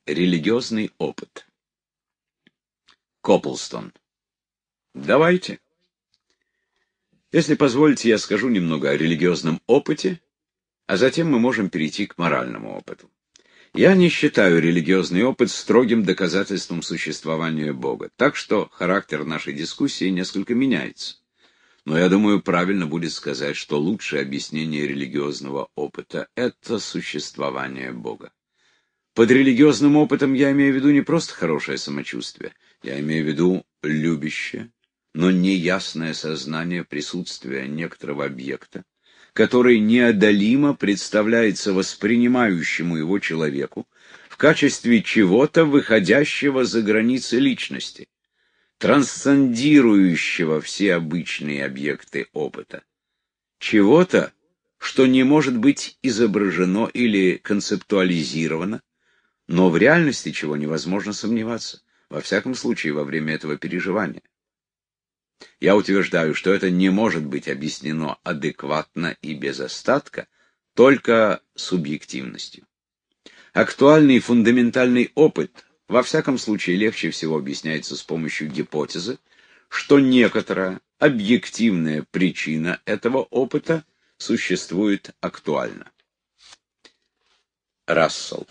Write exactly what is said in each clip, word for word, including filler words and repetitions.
Религиозный опыт. Копплстон. Давайте. Если позволите, я скажу немного о религиозном опыте, а затем мы можем перейти к моральному опыту. Я не считаю религиозный опыт строгим доказательством существования Бога, так что характер нашей дискуссии несколько меняется. Но я думаю, правильно будет сказать, что лучшее объяснение религиозного опыта — это существование Бога. Под религиозным опытом я имею в виду не просто хорошее самочувствие, я имею в виду любящее, но неясное сознание присутствия некоторого объекта, который неодолимо представляется воспринимающему его человеку в качестве чего-то, выходящего за границы личности, трансцендирующего все обычные объекты опыта, чего-то, что не может быть изображено или концептуализировано, но в реальности чего невозможно сомневаться, во всяком случае во время этого переживания. Я утверждаю, что это не может быть объяснено адекватно и без остатка, только субъективностью. Актуальный фундаментальный опыт, во всяком случае, легче всего объясняется с помощью гипотезы, что некоторая объективная причина этого опыта существует актуально. Рассел.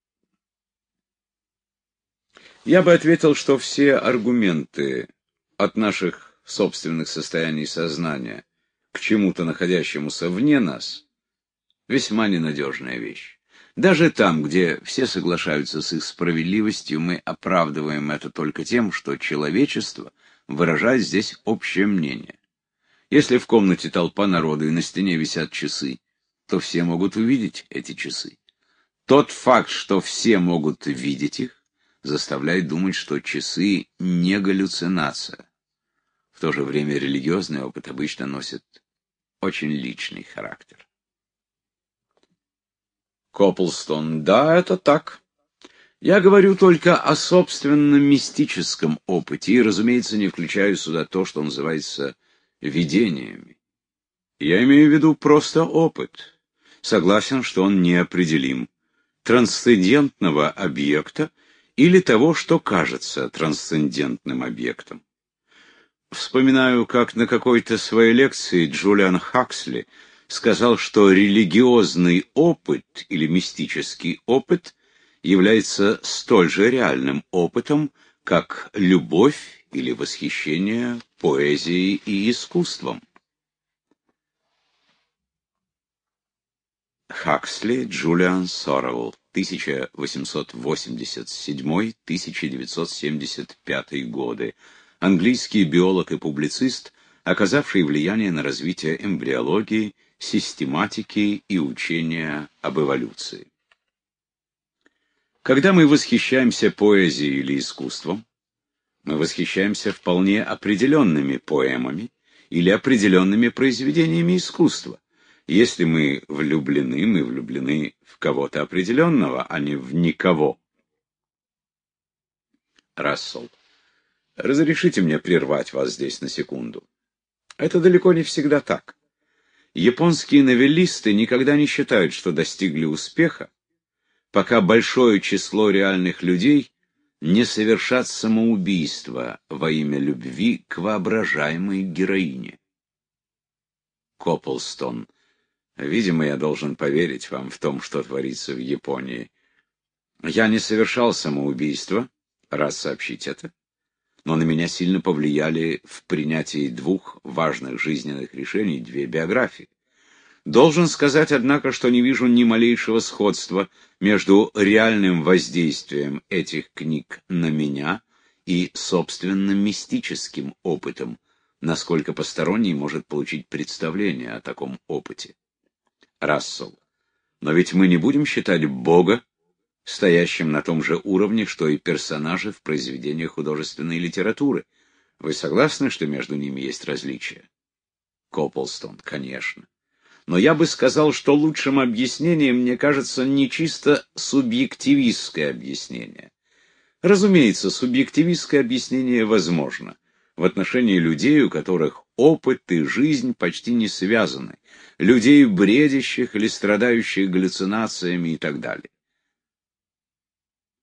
Я бы ответил, что все аргументы от наших собственных состояний сознания к чему-то, находящемуся вне нас, весьма ненадежная вещь. Даже там, где все соглашаются с их справедливостью, мы оправдываем это только тем, что человечество выражает здесь общее мнение. Если в комнате толпа народу и на стене висят часы, то все могут увидеть эти часы. Тот факт, что все могут видеть их, заставляет думать, что часы не галлюцинация. В то же время религиозный опыт обычно носит очень личный характер. Копплстон. Да, это так. Я говорю только о собственном мистическом опыте и, разумеется, не включаю сюда то, что называется видениями. Я имею в виду просто опыт. Согласен, что он неопределим. Трансцендентного объекта или того, что кажется трансцендентным объектом. Вспоминаю, как на какой-то своей лекции Джулиан Хаксли сказал, что религиозный опыт или мистический опыт является столь же реальным опытом, как любовь или восхищение поэзией и искусством. Хаксли Джулиан Соррелл, тысяча восемьсот восемьдесят седьмой — тысяча девятьсот семьдесят пятый годы, английский биолог и публицист, оказавший влияние на развитие эмбриологии, систематики и учения об эволюции. Когда мы восхищаемся поэзией или искусством, мы восхищаемся вполне определенными поэмами или определенными произведениями искусства. Если мы влюблены, мы влюблены в кого-то определенного, а не в никого. Рассел. Разрешите мне прервать вас здесь на секунду. Это далеко не всегда так. Японские новеллисты никогда не считают, что достигли успеха, пока большое число реальных людей не совершат самоубийство во имя любви к воображаемой героине. Копплстон. Видимо, я должен поверить вам в том, что творится в Японии. Я не совершал самоубийство, раз сообщить это, но на меня сильно повлияли в принятии двух важных жизненных решений две биографии. Должен сказать, однако, что не вижу ни малейшего сходства между реальным воздействием этих книг на меня и собственным мистическим опытом, насколько посторонний может получить представление о таком опыте. Рассел. Но ведь мы не будем считать Бога стоящим на том же уровне, что и персонажи в произведениях художественной литературы. Вы согласны, что между ними есть различия? Копплстон. Конечно. Но я бы сказал, что лучшим объяснением, мне кажется, не чисто субъективистское объяснение. Разумеется, субъективистское объяснение возможно в отношении людей, у которых опыт и жизнь почти не связаны, людей, бредящих или страдающих галлюцинациями и так далее.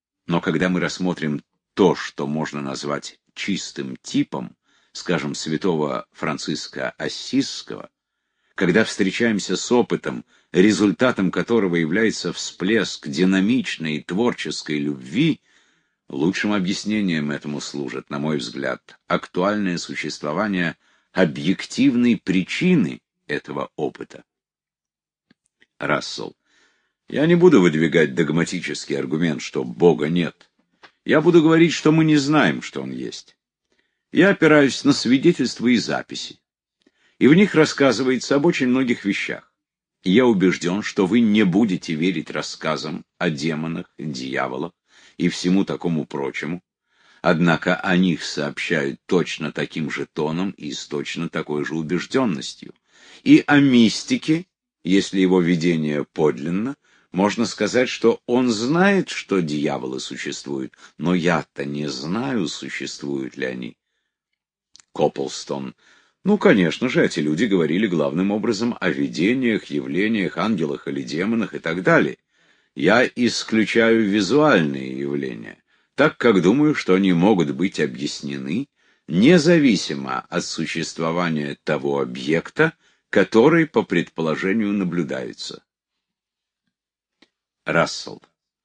когда мы рассмотрим то, что можно назвать чистым типом, скажем, святого Франциска Ассизского, когда встречаемся с опытом, результатом которого является всплеск динамичной и творческой любви, лучшим объяснением этому служит, на мой взгляд, актуальное существование объективной причины этого опыта. Рассел. Я не буду выдвигать догматический аргумент, что Бога нет. Я буду говорить, что мы не знаем, что Он есть. Я опираюсь на свидетельства и записи, и в них рассказывается об очень многих вещах. И я убежден, что вы не будете верить рассказам о демонах, дьяволах и всему такому прочему, однако о них сообщают точно таким же тоном и с точно такой же убежденностью. И о мистике, если его видение подлинно, можно сказать, что он знает, что дьяволы существуют, но я-то не знаю, существуют ли они. Копплстон. Ну, конечно же, эти люди говорили главным образом о видениях, явлениях, ангелах или демонах и так далее. Я исключаю визуальные явления, так как думаю, что они могут быть объяснены независимо от существования того объекта, который, по предположению, наблюдается. Рассел.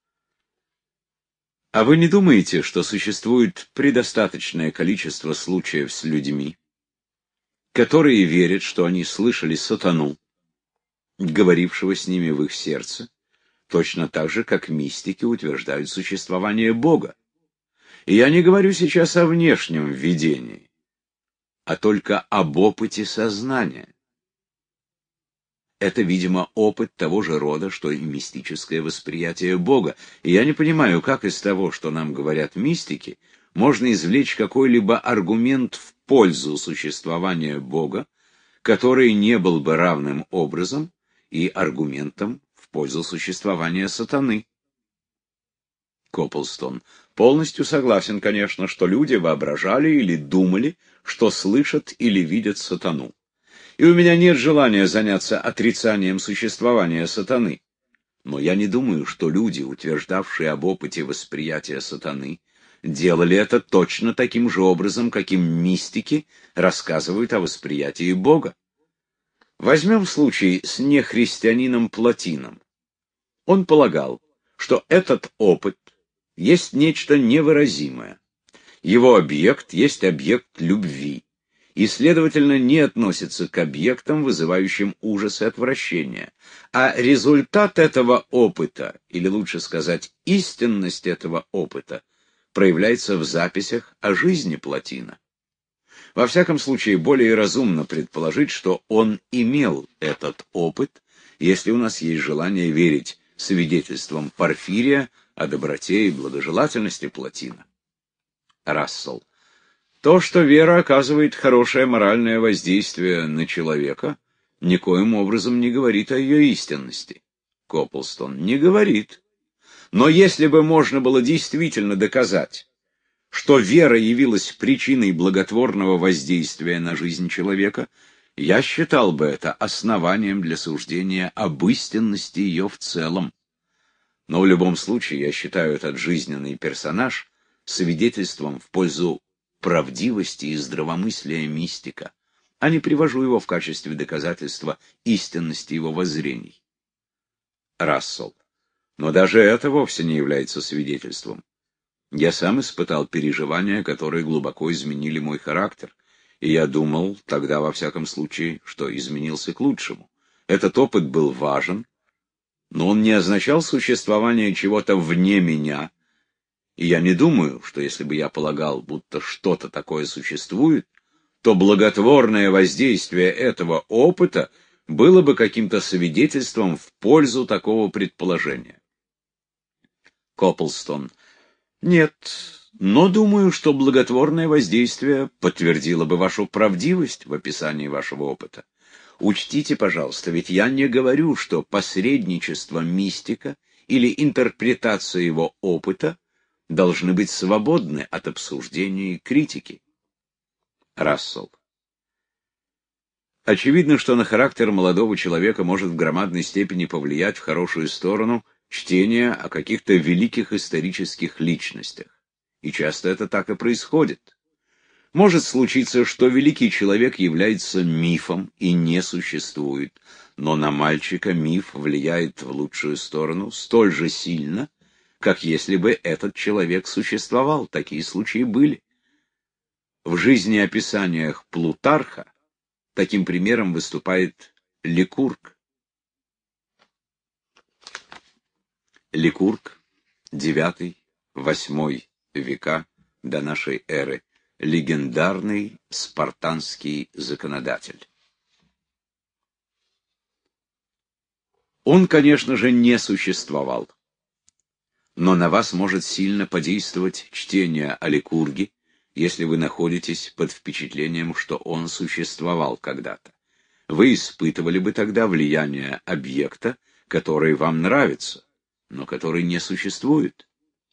А вы не думаете, что существует предостаточное количество случаев с людьми, которые верят, что они слышали сатану, говорившего с ними в их сердце, точно так же, как мистики утверждают существование Бога? И я не говорю сейчас о внешнем видении, а только об опыте сознания. Это, видимо, опыт того же рода, что и мистическое восприятие Бога. И я не понимаю, как из того, что нам говорят мистики, можно извлечь какой-либо аргумент в пользу существования Бога, который не был бы равным образом и аргументом в пользу существования сатаны. Копплстон. Полностью согласен, конечно, что люди воображали или думали, что слышат или видят сатану. И у меня нет желания заняться отрицанием существования сатаны. Но я не думаю, что люди, утверждавшие об опыте восприятия сатаны, делали это точно таким же образом, каким мистики рассказывают о восприятии Бога. Возьмем случай с нехристианином Плотином. Он полагал, что этот опыт есть нечто невыразимое. Его объект есть объект любви, и, следовательно, не относится к объектам, вызывающим ужас и отвращение. А результат этого опыта, или лучше сказать, истинность этого опыта, проявляется в записях о жизни Плотина. Во всяком случае, более разумно предположить, что он имел этот опыт, если у нас есть желание верить свидетельствам Порфирия о доброте и благожелательности Плотина. Рассел. То, что вера оказывает хорошее моральное воздействие на человека, никоим образом не говорит о ее истинности. Копплстон. Не говорит. Но если бы можно было действительно доказать, что вера явилась причиной благотворного воздействия на жизнь человека, я считал бы это основанием для суждения об истинности ее в целом. Но в любом случае я считаю этот жизненный персонаж свидетельством в пользу правдивости и здравомыслия мистика, а не привожу его в качестве доказательства истинности его воззрений. Рассел. Но даже это вовсе не является свидетельством. Я сам испытал переживания, которые глубоко изменили мой характер, и я думал, тогда во всяком случае, что изменился к лучшему. Этот опыт был важен, но он не означал существование чего-то вне меня, и я не думаю, что если бы я полагал, будто что-то такое существует, то благотворное воздействие этого опыта было бы каким-то свидетельством в пользу такого предположения. Копплстон. Нет, но думаю, что благотворное воздействие подтвердило бы вашу правдивость в описании вашего опыта. Учтите, пожалуйста, ведь я не говорю, что посредничество мистика или интерпретация его опыта должны быть свободны от обсуждения и критики. Рассел. Очевидно, что на характер молодого человека может в громадной степени повлиять в хорошую сторону чтение о каких-то великих исторических личностях. И часто это так и происходит. Может случиться, что великий человек является мифом и не существует, но на мальчика миф влияет в лучшую сторону столь же сильно, как если бы этот человек существовал. Такие случаи были. В жизнеописаниях Плутарха таким примером выступает Ликург. Ликург, девятый-восьмой века до нашей эры, легендарный спартанский законодатель. Он, конечно же, не существовал, но на вас может сильно подействовать чтение о Ликурге, если вы находитесь под впечатлением, что он существовал когда-то. Вы испытывали бы тогда влияние объекта, который вам нравится, но который не существует.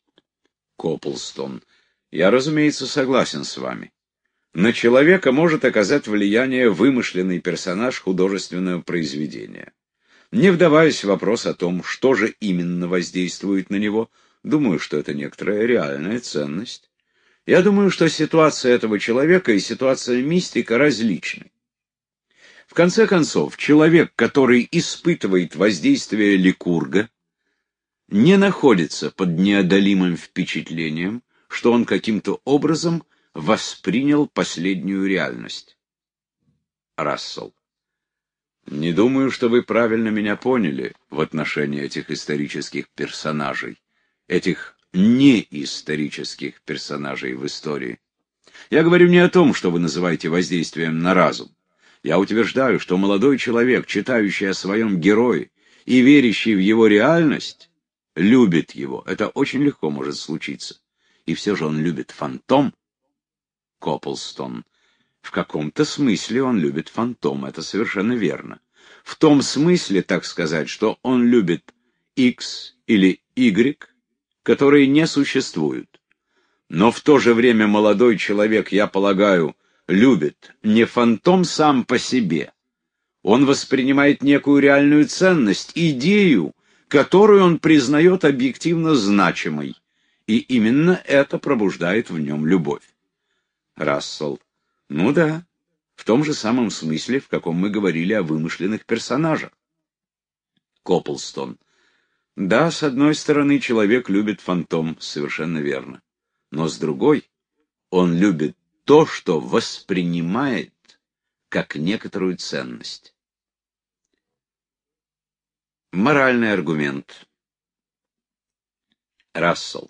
Копплстон. Я, разумеется, согласен с вами. На человека может оказать влияние вымышленный персонаж художественного произведения. Не вдаваясь в вопрос о том, что же именно воздействует на него, думаю, что это некоторая реальная ценность. Я думаю, что ситуация этого человека и ситуация мистика различны. В конце концов, человек, который испытывает воздействие Ликурга, не находится под неодолимым впечатлением, что он каким-то образом воспринял последнюю реальность. Рассел. Не думаю, что вы правильно меня поняли в отношении этих исторических персонажей, этих неисторических персонажей в истории. Я говорю не о том, что вы называете воздействием на разум. Я утверждаю, что молодой человек, читающий о своем герое и верящий в его реальность, любит его. Это очень легко может случиться. И все же он любит фантом. Копплстон. В каком-то смысле он любит фантом, это совершенно верно. В том смысле, так сказать, что он любит X или Y, которые не существуют. Но в то же время молодой человек, я полагаю, любит не фантом сам по себе. Он воспринимает некую реальную ценность, идею, которую он признает объективно значимой. И именно это пробуждает в нем любовь. Рассел. Ну да, в том же самом смысле, в каком мы говорили о вымышленных персонажах. Копплстон. Да, с одной стороны, человек любит фантом, совершенно верно. Но с другой, он любит то, что воспринимает как некоторую ценность. Моральный аргумент. Рассел.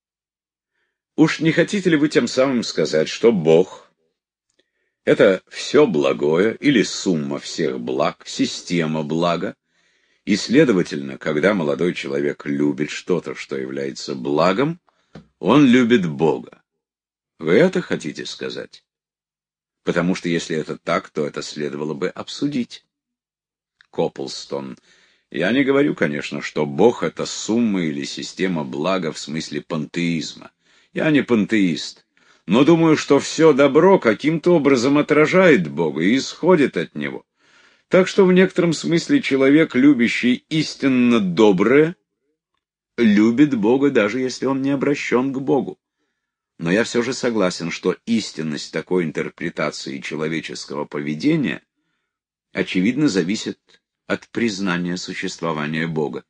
Уж не хотите ли вы тем самым сказать, что Бог — это все благое или сумма всех благ, система блага, и, следовательно, когда молодой человек любит что-то, что является благом, он любит Бога? Вы это хотите сказать? Потому что если это так, то это следовало бы обсудить. Копплстон. Я не говорю, конечно, что Бог — это сумма или система блага в смысле пантеизма. Я не пантеист, но думаю, что все добро каким-то образом отражает Бога и исходит от Него. Так что в некотором смысле человек, любящий истинно доброе, любит Бога, даже если он не обращен к Богу. Но я все же согласен, что истинность такой интерпретации человеческого поведения, очевидно, зависит от признания существования Бога.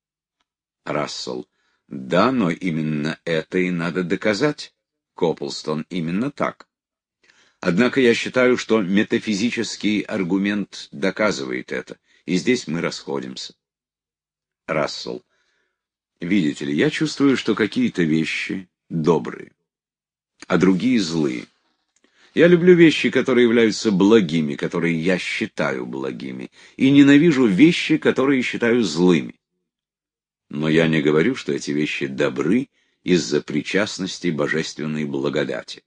Рассел. Да, но именно это и надо доказать. Копплстон. Именно так. Однако я считаю, что метафизический аргумент доказывает это, и здесь мы расходимся. Рассел. Видите ли, я чувствую, что какие-то вещи добрые, а другие злые. Я люблю вещи, которые являются благими, которые я считаю благими, и ненавижу вещи, которые считаю злыми. Но я не говорю, что эти вещи добры из-за причастности божественной благодати.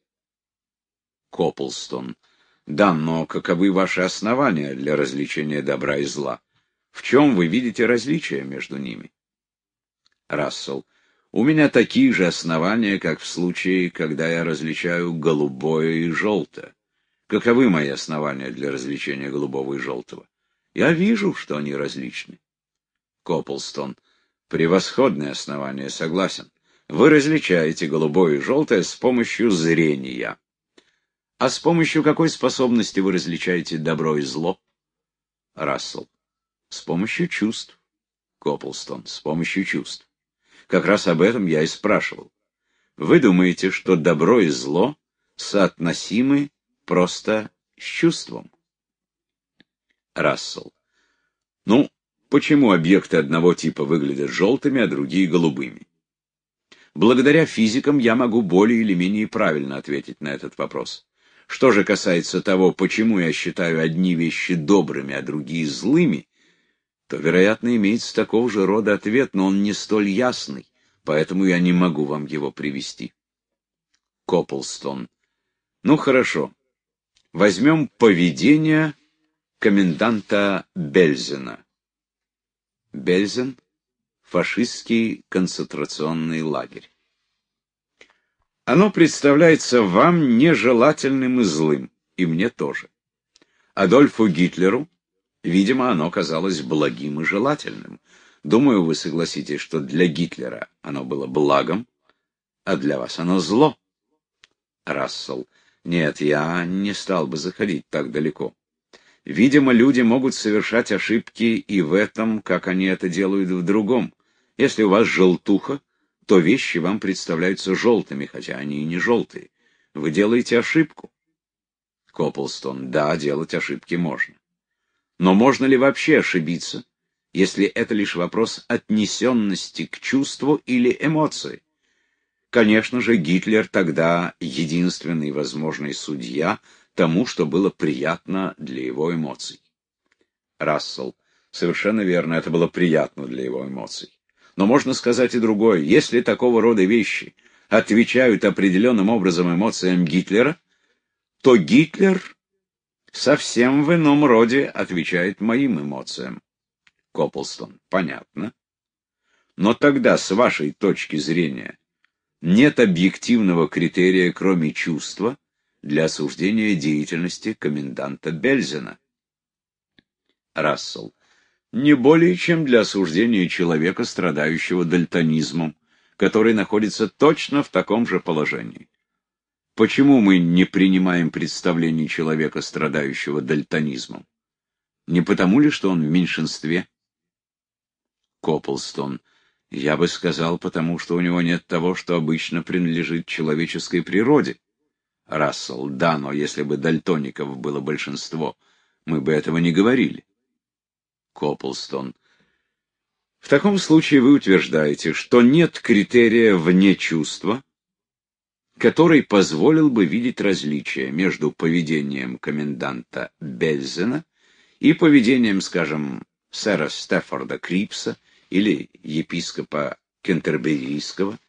Копплстон. Да, но каковы ваши основания для различения добра и зла? В чем вы видите различия между ними? Рассел. У меня такие же основания, как в случае, когда я различаю голубое и желтое. Каковы мои основания для различения голубого и желтого? Я вижу, что они различны. Копплстон. Превосходное основание, согласен. Вы различаете голубое и желтое с помощью зрения. А с помощью какой способности вы различаете добро и зло? Рассел. С помощью чувств. Копплстон. С помощью чувств. Как раз об этом я и спрашивал. Вы думаете, что добро и зло соотносимы просто с чувством? Рассел. Ну, почему объекты одного типа выглядят желтыми, а другие голубыми? Благодаря физикам я могу более или менее правильно ответить на этот вопрос. Что же касается того, почему я считаю одни вещи добрыми, а другие злыми, то, вероятно, имеется такого же рода ответ, но он не столь ясный, поэтому я не могу вам его привести. Копплстон. Ну, хорошо. Возьмем поведение коменданта Бельзена. Бельзен — фашистский концентрационный лагерь. Оно представляется вам нежелательным и злым, и мне тоже. Адольфу Гитлеру, видимо, оно казалось благим и желательным. Думаю, вы согласитесь, что для Гитлера оно было благом, а для вас оно зло. Рассел. Нет, я не стал бы заходить так далеко. Видимо, люди могут совершать ошибки и в этом, как они это делают в другом. Если у вас желтуха, то вещи вам представляются желтыми, хотя они и не желтые. Вы делаете ошибку. Копплстон. Да, делать ошибки можно. Но можно ли вообще ошибиться, если это лишь вопрос отнесенности к чувству или эмоции? Конечно же, Гитлер тогда единственный возможный судья тому, что было приятно для его эмоций. Рассел. Совершенно верно, это было приятно для его эмоций. Но можно сказать и другое. Если такого рода вещи отвечают определенным образом эмоциям Гитлера, то Гитлер совсем в ином роде отвечает моим эмоциям. Копплстон. Понятно. Но тогда, с вашей точки зрения, нет объективного критерия, кроме чувства, для осуждения деятельности коменданта Бельзена. Рассел. Не более, чем для осуждения человека, страдающего дальтонизмом, который находится точно в таком же положении. Почему мы не принимаем представление человека, страдающего дальтонизмом? Не потому ли, что он в меньшинстве? Копплстон. Я бы сказал, потому что у него нет того, что обычно принадлежит человеческой природе. Рассел. Да, но если бы дальтоников было большинство, мы бы этого не говорили. Копплстон. В таком случае вы утверждаете, что нет критерия вне чувства, который позволил бы видеть различия между поведением коменданта Бельзена и поведением, скажем, сэра Стефорда Крипса или епископа Кентерберийского.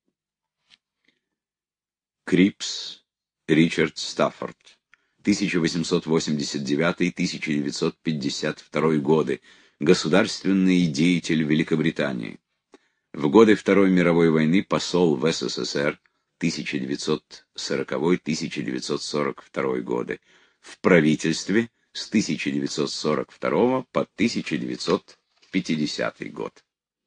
Крипс Ричард Стаффорд, тысяча восемьсот восемьдесят девятый — тысяча девятьсот пятьдесят второй годы, государственный деятель Великобритании. В годы Второй мировой войны посол в СССР, тысяча девятьсот сороковой — тысяча девятьсот сорок второй годы, в правительстве с тысяча девятьсот сорок второго по тысяча девятьсот пятидесятый год.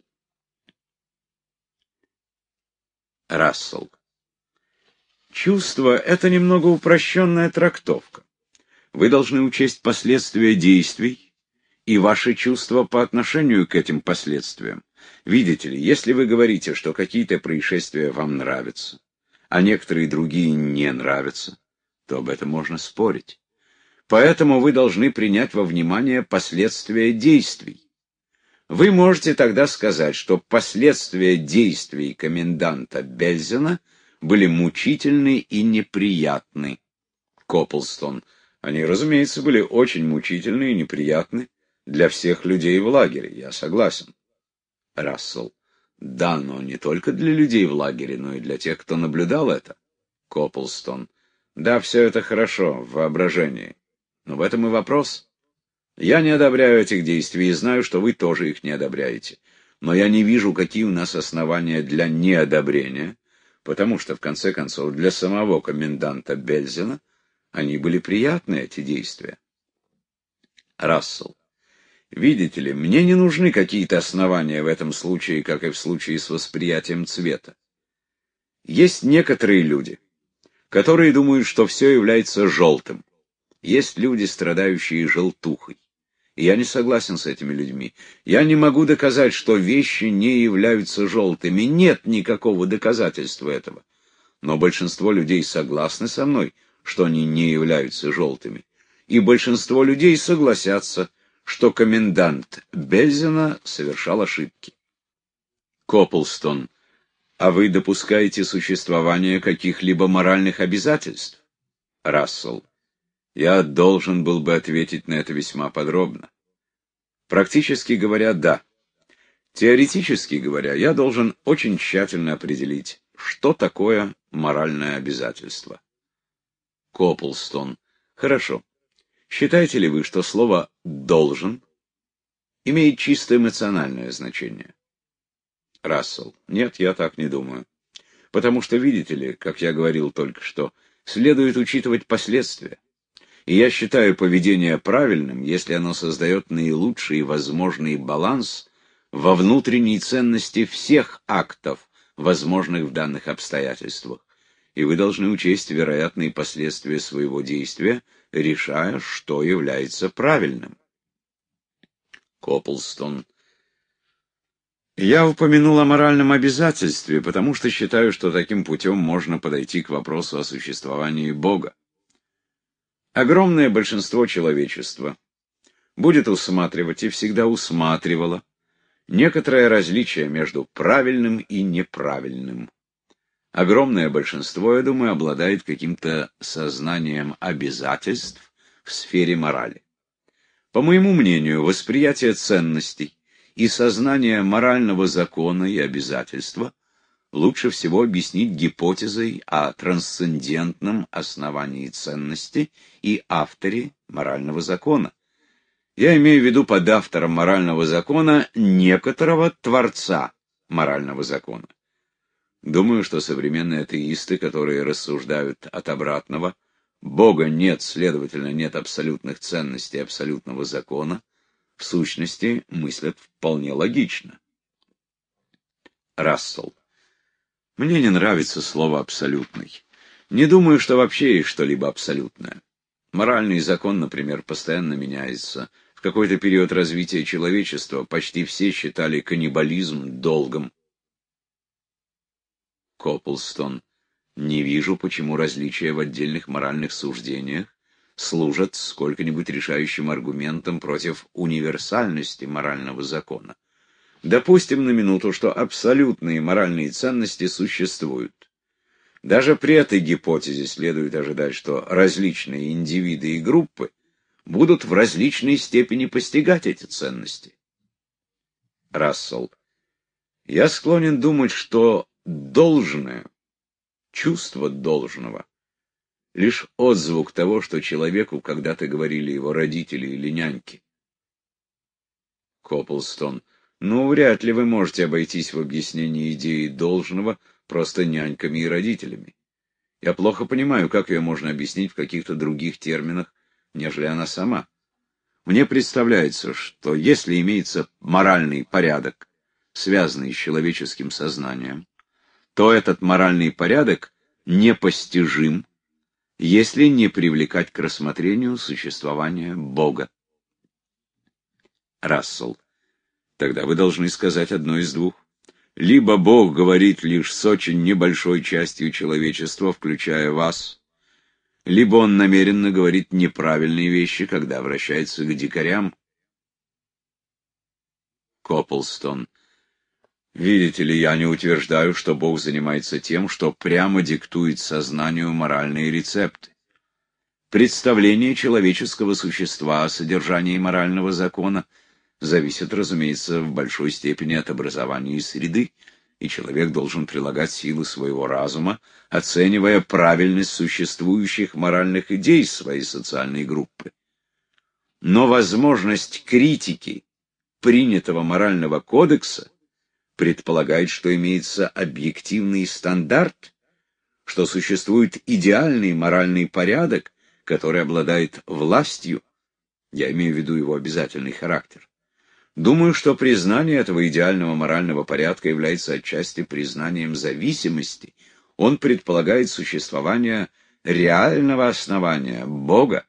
Рассел. Чувство — это немного упрощенная трактовка. Вы должны учесть последствия действий и ваши чувства по отношению к этим последствиям. Видите ли, если вы говорите, что какие-то происшествия вам нравятся, а некоторые другие не нравятся, то об этом можно спорить. Поэтому вы должны принять во внимание последствия действий. Вы можете тогда сказать, что последствия действий коменданта Бельзена были мучительны и неприятны. Копплстон. Они, разумеется, были очень мучительны и неприятны для всех людей в лагере, я согласен. Рассел. Да, но не только для людей в лагере, но и для тех, кто наблюдал это. Копплстон. Да, все это хорошо, в воображении. Но в этом и вопрос. Я не одобряю этих действий и знаю, что вы тоже их не одобряете. Но я не вижу, какие у нас основания для неодобрения, потому что, в конце концов, для самого коменданта Бельзена они были приятны, эти действия. Рассел. Видите ли, мне не нужны какие-то основания в этом случае, как и в случае с восприятием цвета. Есть некоторые люди, которые думают, что все является желтым. Есть люди, страдающие желтухой. И я не согласен с этими людьми. Я не могу доказать, что вещи не являются желтыми. Нет никакого доказательства этого. Но большинство людей согласны со мной, что они не являются желтыми. И большинство людей согласятся, что комендант Бельзена совершал ошибки. Копплстон, а вы допускаете существование каких-либо моральных обязательств? Рассел, я должен был бы ответить на это весьма подробно. Практически говоря, да. Теоретически говоря, я должен очень тщательно определить, что такое моральное обязательство. Копплстон, хорошо. Считаете ли вы, что слово «должен» имеет чисто эмоциональное значение? Рассел, нет, я так не думаю. Потому что, видите ли, как я говорил только что, следует учитывать последствия. И я считаю поведение правильным, если оно создает наилучший возможный баланс во внутренней ценности всех актов, возможных в данных обстоятельствах. И вы должны учесть вероятные последствия своего действия, решая, что является правильным. Копплстон. Я упомянул о моральном обязательстве, потому что считаю, что таким путем можно подойти к вопросу о существовании Бога. Огромное большинство человечества будет усматривать и всегда усматривало некоторое различие между правильным и неправильным. Огромное большинство, я думаю, обладает каким-то сознанием обязательств в сфере морали. По моему мнению, восприятие ценностей и сознание морального закона и обязательства лучше всего объяснить гипотезой о трансцендентном основании ценности и авторе морального закона. Я имею в виду под автором морального закона некоторого творца морального закона. Думаю, что современные атеисты, которые рассуждают от обратного, Бога нет, следовательно, нет абсолютных ценностей, абсолютного закона, в сущности, мыслят вполне логично. Рассел. Мне не нравится слово «абсолютный». Не думаю, что вообще есть что-либо абсолютное. Моральный закон, например, постоянно меняется. В какой-то период развития человечества почти все считали каннибализм долгом. Копплстон. Не вижу, почему различия в отдельных моральных суждениях служат сколько-нибудь решающим аргументом против универсальности морального закона. Допустим на минуту, что абсолютные моральные ценности существуют. Даже при этой гипотезе следует ожидать, что различные индивиды и группы будут в различной степени постигать эти ценности. Рассел. Я склонен думать, что должное, чувство должного, лишь отзвук того, что человеку когда-то говорили его родители или няньки. Копплстон. Ну, вряд ли вы можете обойтись в объяснении идеи должного просто няньками и родителями. Я плохо понимаю, как ее можно объяснить в каких-то других терминах, нежели она сама. Мне представляется, что если имеется моральный порядок, связанный с человеческим сознанием, то этот моральный порядок непостижим, если не привлекать к рассмотрению существования Бога. Рассел. Тогда вы должны сказать одно из двух. Либо Бог говорит лишь с очень небольшой частью человечества, включая вас, либо он намеренно говорит неправильные вещи, когда обращается к дикарям. Копплстон. Видите ли, я не утверждаю, что Бог занимается тем, что прямо диктует сознанию моральные рецепты. Представление человеческого существа о содержании морального закона зависит, разумеется, в большой степени от образования среды, и человек должен прилагать силы своего разума, оценивая правильность существующих моральных идей своей социальной группы. Но возможность критики принятого морального кодекса предполагает, что имеется объективный стандарт, что существует идеальный моральный порядок, который обладает властью, я имею в виду его обязательный характер, Думаю, что признание этого идеального морального порядка является отчасти признанием зависимости. Он предполагает существование реального основания Бога.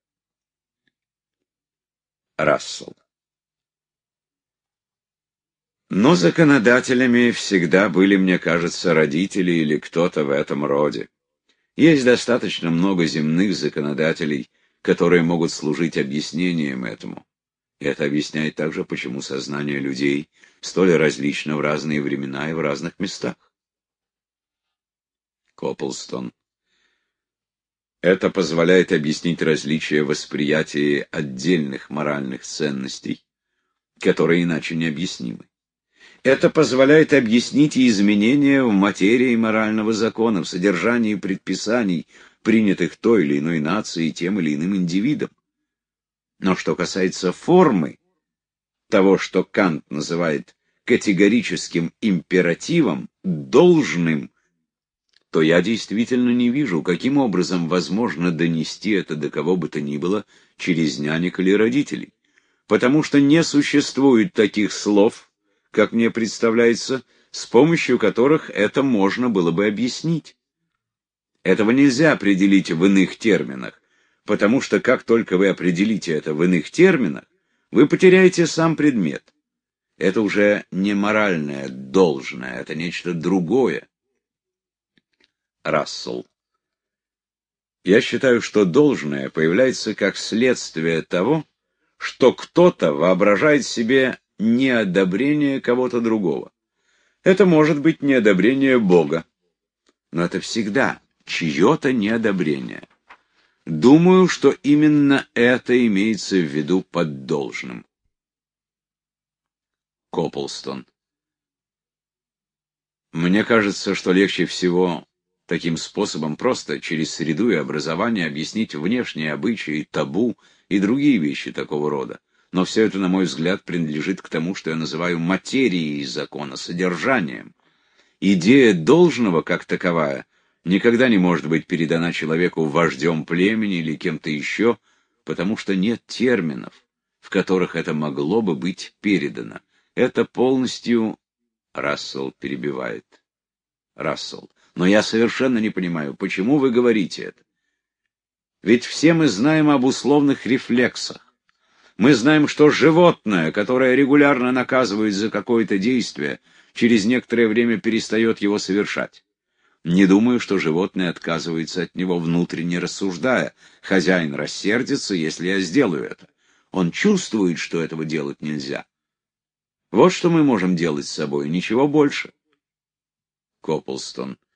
Рассел. Но законодателями всегда были, мне кажется, родители или кто-то в этом роде. Есть достаточно много земных законодателей, которые могут служить объяснением этому. И это объясняет также, почему сознание людей столь различно в разные времена и в разных местах. Копплстон. Это позволяет объяснить различия восприятия отдельных моральных ценностей, которые иначе не объяснимы. Это позволяет объяснить и изменения в материи морального закона, в содержании предписаний, принятых той или иной нацией тем или иным индивидом. Но что касается формы, того, что Кант называет категорическим императивом, должным, то я действительно не вижу, каким образом возможно донести это до кого бы то ни было через нянек или родителей. Потому что не существует таких слов, как мне представляется, с помощью которых это можно было бы объяснить. Этого нельзя определить в иных терминах, потому что как только вы определите это в иных терминах, вы потеряете сам предмет. Это уже не моральное, должное, это нечто другое. Рассел. Я считаю, что должное появляется как следствие того, что кто-то воображает себе неодобрение кого-то другого. Это может быть неодобрение Бога, но это всегда чье-то неодобрение. Думаю, что именно это имеется в виду под должным. Копплстон. Мне кажется, что легче всего таким способом просто через среду и образование объяснить внешние обычаи, табу и другие вещи такого рода. Но все это, на мой взгляд, принадлежит к тому, что я называю материей закона, содержанием. Идея должного, как таковая, никогда не может быть передана человеку вождем племени или кем-то еще, потому что нет терминов, в которых это могло бы быть передано. Это полностью... Рассел перебивает. Рассел. Но я совершенно не понимаю, почему вы говорите это? Ведь все мы знаем об условных рефлексах. Мы знаем, что животное, которое регулярно наказывает за какое-то действие, через некоторое время перестает его совершать. Не думаю, что животное отказывается от него, внутренне рассуждая. Хозяин рассердится, если я сделаю это. Он чувствует, что этого делать нельзя. Вот что мы можем делать с собой, ничего больше. Копплстон.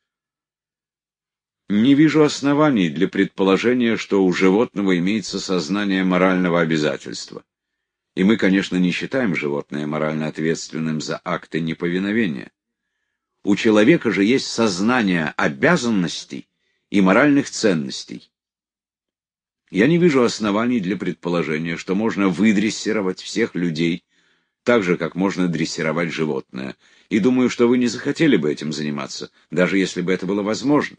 Не вижу оснований для предположения, что у животного имеется сознание морального обязательства. И мы, конечно, не считаем животное морально ответственным за акты неповиновения. У человека же есть сознание обязанностей и моральных ценностей. Я не вижу оснований для предположения, что можно выдрессировать всех людей, так же, как можно дрессировать животное. И думаю, что вы не захотели бы этим заниматься, даже если бы это было возможно.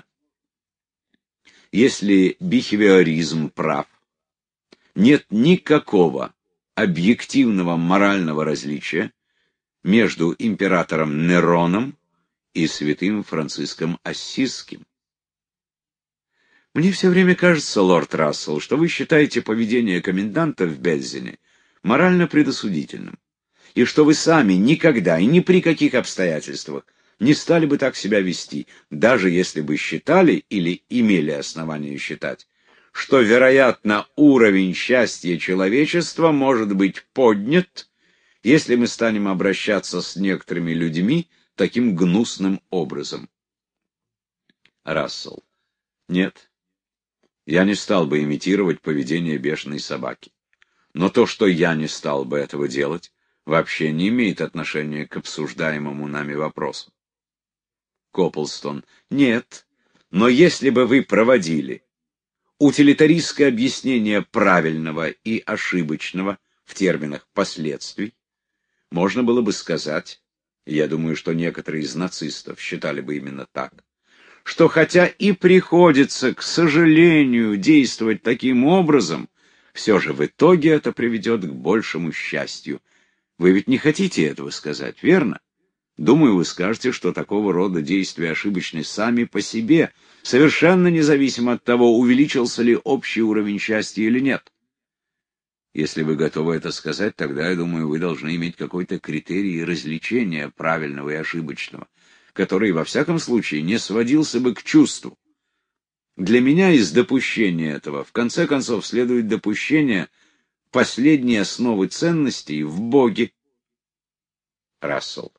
Если бихевиоризм прав, нет никакого объективного морального различия между императором Нероном и святым Франциском Ассизским. Мне все время кажется, лорд Рассел, что вы считаете поведение коменданта в Бельзене морально предосудительным, и что вы сами никогда и ни при каких обстоятельствах не стали бы так себя вести, даже если бы считали или имели основания считать, что, вероятно, уровень счастья человечества может быть поднят, если мы станем обращаться с некоторыми людьми таким гнусным образом. Рассел. Нет, я не стал бы имитировать поведение бешеной собаки. Но то, что я не стал бы этого делать, вообще не имеет отношения к обсуждаемому нами вопросу. Копплстон. Нет, но если бы вы проводили утилитаристское объяснение правильного и ошибочного в терминах последствий, можно было бы сказать, я думаю, что некоторые из нацистов считали бы именно так, что хотя и приходится, к сожалению, действовать таким образом, все же в итоге это приведет к большему счастью. Вы ведь не хотите этого сказать, верно? Думаю, вы скажете, что такого рода действия ошибочны сами по себе, совершенно независимо от того, увеличился ли общий уровень счастья или нет. Если вы готовы это сказать, тогда, я думаю, вы должны иметь какой-то критерий различения правильного и ошибочного, который, во всяком случае, не сводился бы к чувству. Для меня из допущения этого, в конце концов, следует допущение последней основы ценностей в Боге. Рассел.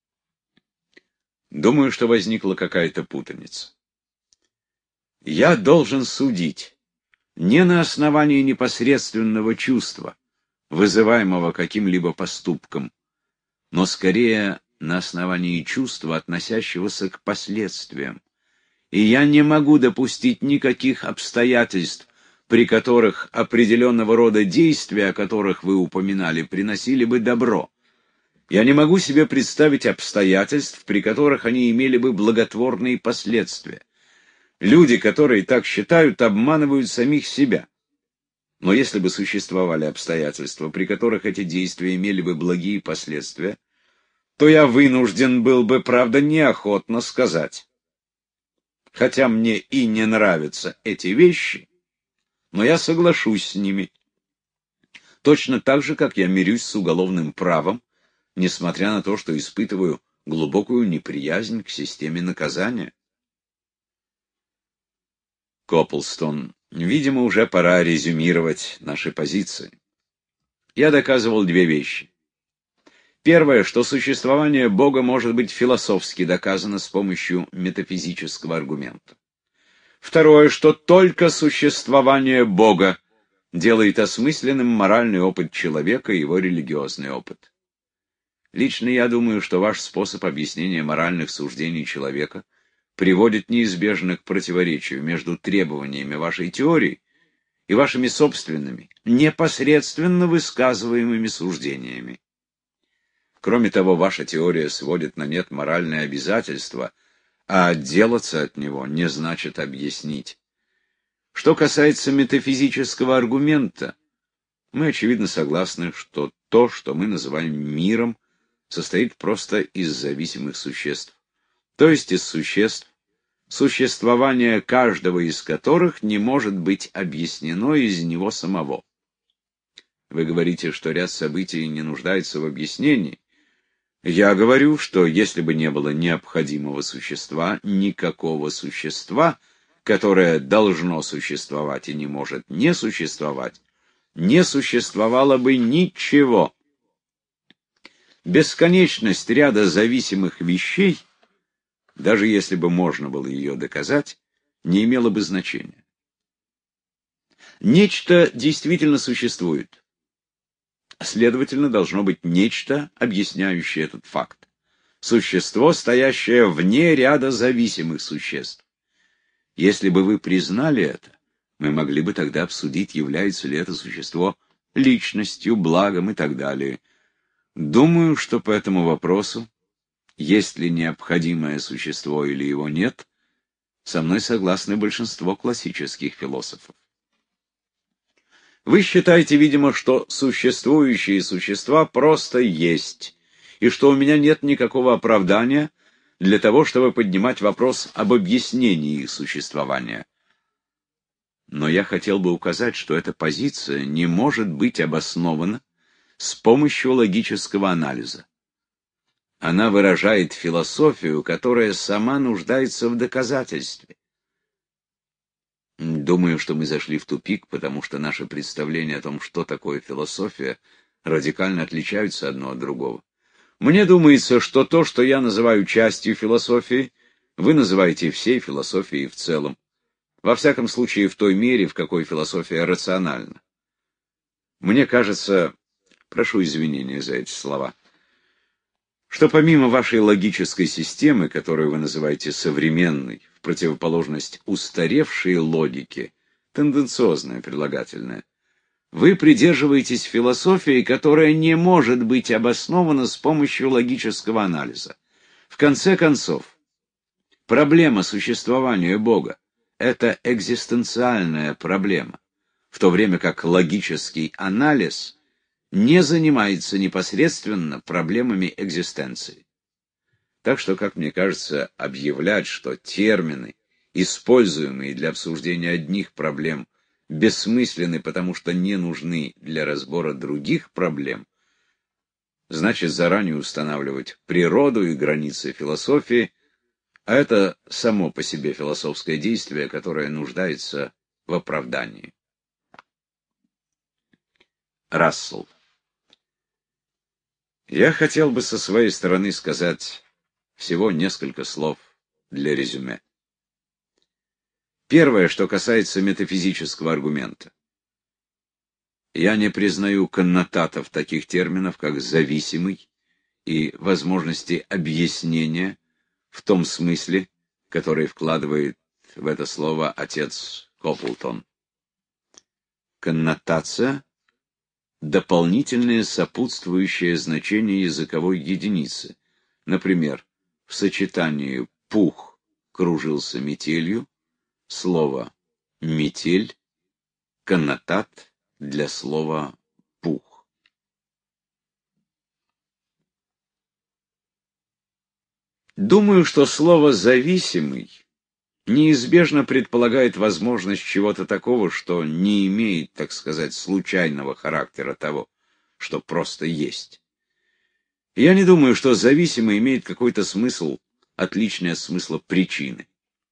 Думаю, что возникла какая-то путаница. Я должен судить не на основании непосредственного чувства, вызываемого каким-либо поступком, но скорее на основании чувства, относящегося к последствиям. И я не могу допустить никаких обстоятельств, при которых определенного рода действия, о которых вы упоминали, приносили бы добро. Я не могу себе представить обстоятельств, при которых они имели бы благотворные последствия. Люди, которые так считают, обманывают самих себя. Но если бы существовали обстоятельства, при которых эти действия имели бы благие последствия, то я вынужден был бы, правда, неохотно сказать. Хотя мне и не нравятся эти вещи, но я соглашусь с ними. Точно так же, как я мирюсь с уголовным правом, несмотря на то, что испытываю глубокую неприязнь к системе наказания. Копплстон, видимо, уже пора резюмировать наши позиции. Я доказывал две вещи. Первое, что существование Бога может быть философски доказано с помощью метафизического аргумента. Второе, что только существование Бога делает осмысленным моральный опыт человека и его религиозный опыт. Лично я думаю, что ваш способ объяснения моральных суждений человека приводит неизбежно к противоречию между требованиями вашей теории и вашими собственными, непосредственно высказываемыми суждениями. Кроме того, ваша теория сводит на нет моральное обязательство, а отделаться от него не значит объяснить. Что касается метафизического аргумента, мы, очевидно, согласны, что то, что мы называем миром, состоит просто из зависимых существ, то есть из существ, существование каждого из которых не может быть объяснено из него самого. Вы говорите, что ряд событий не нуждается в объяснении. Я говорю, что если бы не было необходимого существа, никакого существа, которое должно существовать и не может не существовать, не существовало бы ничего. Бесконечность ряда зависимых вещей, даже если бы можно было ее доказать, не имела бы значения. Нечто действительно существует. Следовательно, должно быть нечто, объясняющее этот факт. Существо, стоящее вне ряда зависимых существ. Если бы вы признали это, мы могли бы тогда обсудить, является ли это существо личностью, благом и так далее. Думаю, что по этому вопросу, есть ли необходимое существо или его нет, со мной согласны большинство классических философов. Вы считаете, видимо, что существующие существа просто есть, и что у меня нет никакого оправдания для того, чтобы поднимать вопрос об объяснении их существования. Но я хотел бы указать, что эта позиция не может быть обоснована с помощью логического анализа. Она выражает философию, которая сама нуждается в доказательстве. Думаю, что мы зашли в тупик, потому что наши представления о том, что такое философия, радикально отличаются одно от другого. Мне думается, что то, что я называю частью философии, вы называете всей философией в целом. Во всяком случае, в той мере, в какой философия рациональна. Мне кажется, прошу извинения за эти слова, что помимо вашей логической системы, которую вы называете современной, в противоположность устаревшей логике, тенденциозное прилагательное, вы придерживаетесь философии, которая не может быть обоснована с помощью логического анализа. В конце концов, проблема существования Бога — это экзистенциальная проблема, в то время как логический анализ не занимается непосредственно проблемами экзистенции. Так что, как мне кажется, объявлять, что термины, используемые для обсуждения одних проблем, бессмысленны, потому что не нужны для разбора других проблем, значит заранее устанавливать природу и границы философии, а это само по себе философское действие, которое нуждается в оправдании. Рассел. Я хотел бы со своей стороны сказать всего несколько слов для резюме. Первое, что касается метафизического аргумента. Я не признаю коннотатов таких терминов, как «зависимый» и возможности объяснения в том смысле, который вкладывает в это слово отец Копплтон. Коннотация — дополнительное сопутствующее значение языковой единицы. Например, в сочетании «пух» кружился метелью, слово «метель» — коннотат для слова «пух». Думаю, что слово «зависимый» неизбежно предполагает возможность чего-то такого, что не имеет, так сказать, случайного характера того, что просто есть. Я не думаю, что зависимый имеет какой-то смысл, отличный от смысла причины.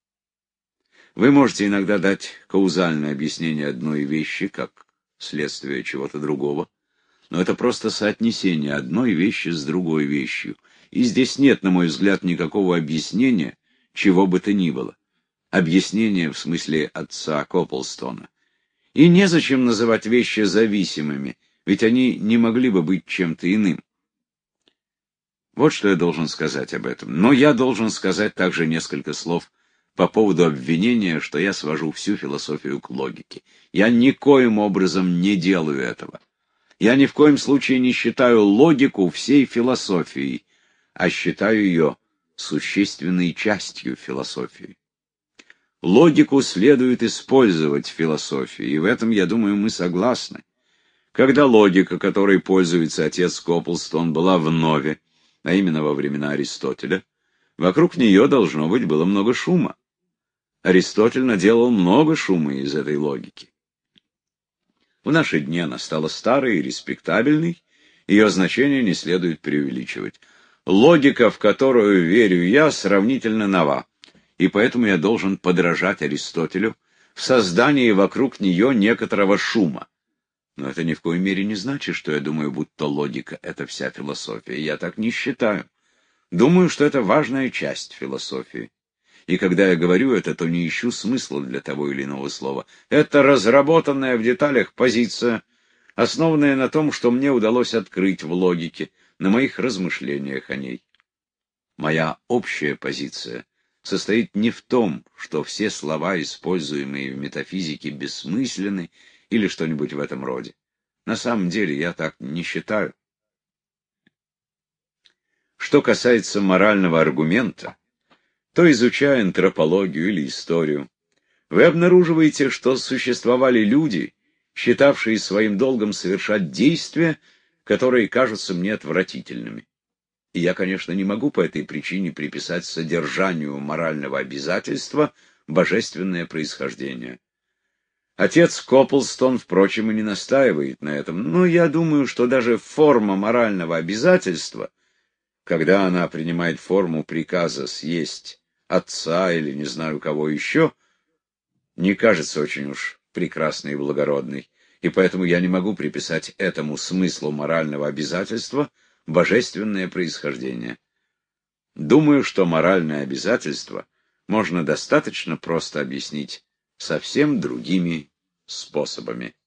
Вы можете иногда дать каузальное объяснение одной вещи, как следствие чего-то другого, но это просто соотнесение одной вещи с другой вещью, и здесь нет, на мой взгляд, никакого объяснения, чего бы то ни было. Объяснение в смысле отца Копплстона. И незачем называть вещи зависимыми, ведь они не могли бы быть чем-то иным. Вот что я должен сказать об этом. Но я должен сказать также несколько слов по поводу обвинения, что я свожу всю философию к логике. Я никоим образом не делаю этого. Я ни в коем случае не считаю логику всей философией, а считаю ее существенной частью философии. Логику следует использовать в философии, и в этом, я думаю, мы согласны. Когда логика, которой пользуется отец Копплстон, была в нове, а именно во времена Аристотеля, вокруг нее, должно быть, было много шума. Аристотель наделал много шума из этой логики. В наши дни она стала старой и респектабельной, ее значение не следует преувеличивать. Логика, в которую верю я, сравнительно нова, и поэтому я должен подражать Аристотелю в создании вокруг нее некоторого шума. Но это ни в коей мере не значит, что я думаю, будто логика — это вся философия. Я так не считаю. Думаю, что это важная часть философии. И когда я говорю это, то не ищу смысла для того или иного слова. Это разработанная в деталях позиция, основанная на том, что мне удалось открыть в логике, на моих размышлениях о ней. Моя общая позиция состоит не в том, что все слова, используемые в метафизике, бессмысленны или что-нибудь в этом роде. На самом деле я так не считаю. Что касается морального аргумента, то, изучая антропологию или историю, вы обнаруживаете, что существовали люди, считавшие своим долгом совершать действия, которые кажутся мне отвратительными. И я, конечно, не могу по этой причине приписать содержанию морального обязательства божественное происхождение. Отец Копплстон, впрочем, и не настаивает на этом, но я думаю, что даже форма морального обязательства, когда она принимает форму приказа съесть отца или не знаю кого еще, не кажется очень уж прекрасной и благородной, и поэтому я не могу приписать этому смыслу морального обязательства божественное происхождение. Думаю, что моральное обязательство можно достаточно просто объяснить совсем другими способами.